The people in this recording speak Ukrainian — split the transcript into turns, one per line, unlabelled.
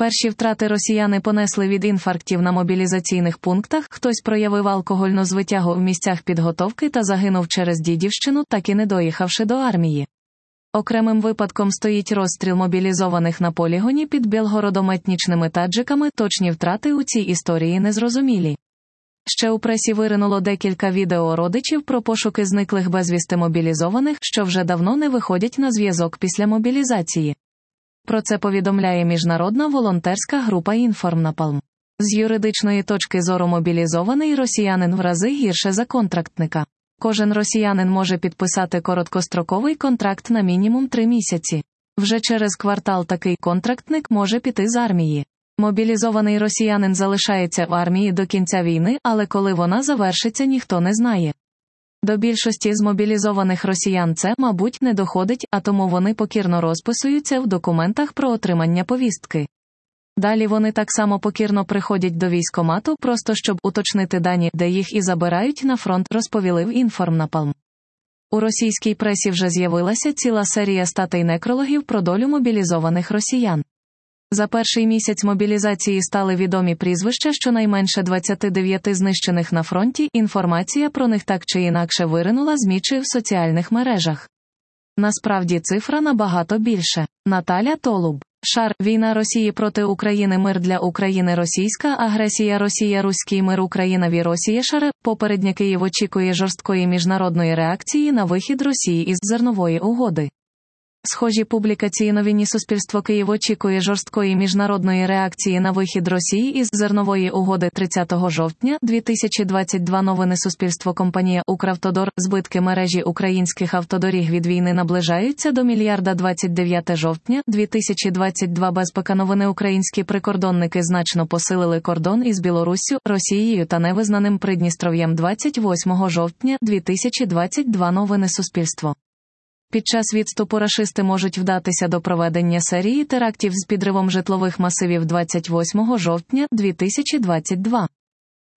Перші втрати росіяни понесли від інфарктів на мобілізаційних пунктах, хтось проявив алкогольну звитягу в місцях підготовки та загинув через Дідівщину, так і не доїхавши до армії. Окремим випадком стоїть розстріл мобілізованих на полігоні під Білгородом етнічними таджиками, точні втрати у цій історії незрозумілі. Ще у пресі виринуло декілька відео родичів про пошуки зниклих безвісти мобілізованих, що вже давно не виходять на зв'язок після мобілізації. Про це повідомляє міжнародна волонтерська група «Інформнапалм». З юридичної точки зору мобілізований росіянин в рази гірше за контрактника. Кожен росіянин може підписати короткостроковий контракт на мінімум 3 місяці. Вже через квартал такий контрактник може піти з армії. Мобілізований росіянин залишається в армії до кінця війни, але коли вона завершиться, ніхто не знає. До більшості з мобілізованих росіян це, мабуть, не доходить, а тому вони покірно розписуються в документах про отримання повістки. Далі вони так само покірно приходять до військкомату, просто щоб уточнити дані, де їх і забирають на фронт, розповіли в «Інформнапалм». У російській пресі вже з'явилася ціла серія статей некрологів про долю мобілізованих росіян. За перший місяць мобілізації стали відомі прізвища щонайменше 29 знищених на фронті, інформація про них так чи інакше виринула з ЗМІ чи в соціальних мережах. Насправді цифра набагато більше. Наталя Толуб. Шар. Війна Росії проти України. Мир для України. Російська агресія. Росія. Руський мир. Україна. Росія. Шаре. Попередня Київ очікує жорсткої міжнародної реакції на вихід Росії із зернової угоди. Схожі публікації новині Суспільство. Київ очікує жорсткої міжнародної реакції на вихід Росії із зернової угоди. 30 жовтня 2022 новини Суспільство. Компанія «Укравтодор». Збитки мережі українських автодоріг від війни наближаються до мільярда. 29 жовтня 2022 безпека. Новини. Українські прикордонники значно посилили кордон із Білоруссю, Росією та невизнаним Придністров'ям. 28 жовтня 2022 новини Суспільство. Під час відступу рашисти можуть вдатися до проведення серії терактів з підривом житлових масивів. 28 жовтня 2022.